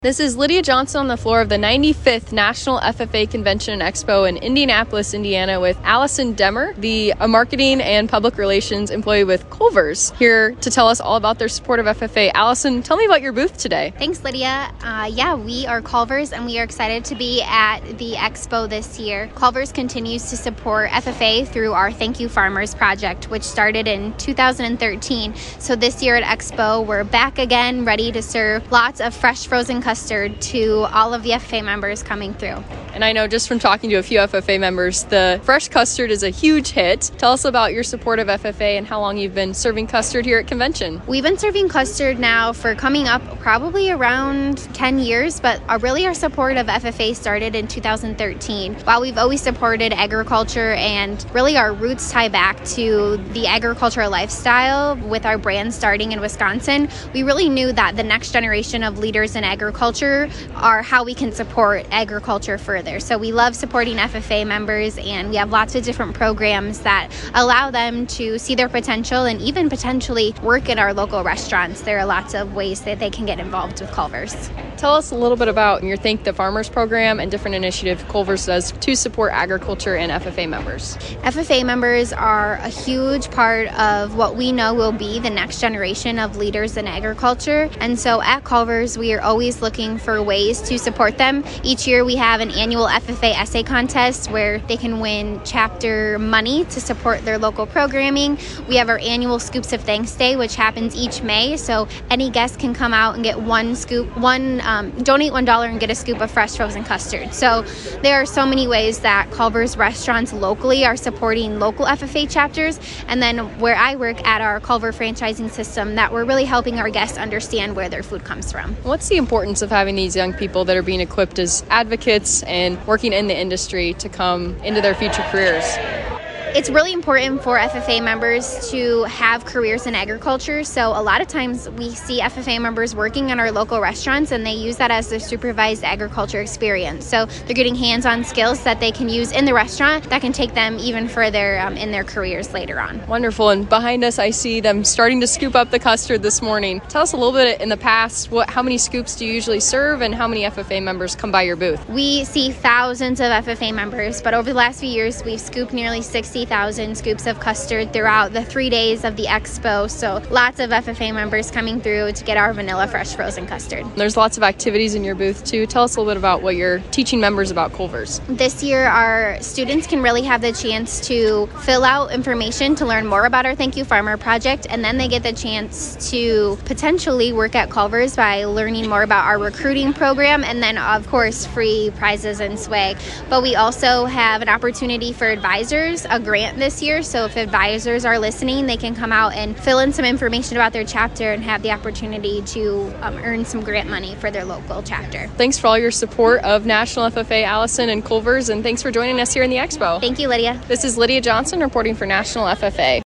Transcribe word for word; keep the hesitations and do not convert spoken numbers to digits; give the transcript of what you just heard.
This is Lydia Johnson on the floor of the ninety-fifth National F F A Convention and Expo in Indianapolis, Indiana, with Allison Demmer, the a marketing and public relations employee with Culver's, here to tell us all about their support of F F A. Allison, tell me about your booth today. Thanks, Lydia. Uh, yeah, we are Culver's, and we are excited to be at the Expo this year. Culver's continues to support F F A through our Thank You Farmers project, which started in two thousand thirteen. So this year at Expo, we're back again, ready to serve lots of fresh frozen custard to all of the F F A members coming through. And I know just from talking to a few F F A members, the fresh custard is a huge hit. Tell us about your support of F F A and how long you've been serving custard here at convention. We've been serving custard now for coming up probably around ten years, but our, really our support of F F A started in two thousand thirteen. While we've always supported agriculture and really our roots tie back to the agricultural lifestyle with our brand starting in Wisconsin, we really knew that the next generation of leaders in agriculture are how we can support agriculture further. So we love supporting F F A members, and we have lots of different programs that allow them to see their potential and even potentially work in our local restaurants. There are lots of ways that they can get involved with Culver's. Tell us a little bit about your Thank the Farmers program and different initiatives Culver's does to support agriculture and F F A members. F F A members are a huge part of what we know will be the next generation of leaders in agriculture. And so at Culver's, we are always looking for ways to support them. Each year we have an annual F F A essay contest where they can win chapter money to support their local programming. We have our annual Scoops of Thanks Day, which happens each May. So any guest can come out and get one scoop, one um, donate one dollar and get a scoop of fresh frozen custard. So there are so many ways that Culver's restaurants locally are supporting local F F A chapters. And then where I work at our Culver franchising system, that we're really helping our guests understand where their food comes from. What's the importance of having these young people that are being equipped as advocates and working in the industry to come into their future careers? It's really important for F F A members to have careers in agriculture. So a lot of times we see F F A members working in our local restaurants, and they use that as their supervised agriculture experience. So they're getting hands-on skills that they can use in the restaurant that can take them even further um, in their careers later on. Wonderful. And behind us, I see them starting to scoop up the custard this morning. Tell us a little bit in the past, what, how many scoops do you usually serve and how many F F A members come by your booth? We see thousands of F F A members, but over the last few years, we've scooped nearly sixty thousand scoops of custard throughout the three days of the expo. So lots of F F A members coming through to get our vanilla fresh frozen custard. There's lots of activities in your booth too. Tell us a little bit about what you're teaching members about Culver's. This year, our students can really have the chance to fill out information to learn more about our Thank You Farmer project, and then they get the chance to potentially work at Culver's by learning more about our recruiting program, and then of course free prizes and swag. But we also have an opportunity for advisors, a grant this year. So if advisors are listening, they can come out and fill in some information about their chapter and have the opportunity to um, earn some grant money for their local chapter. Thanks for all your support of National F F A, Allison and Culver's, and thanks for joining us here in the Expo. Thank you, Lydia. This is Lydia Johnson reporting for National F F A.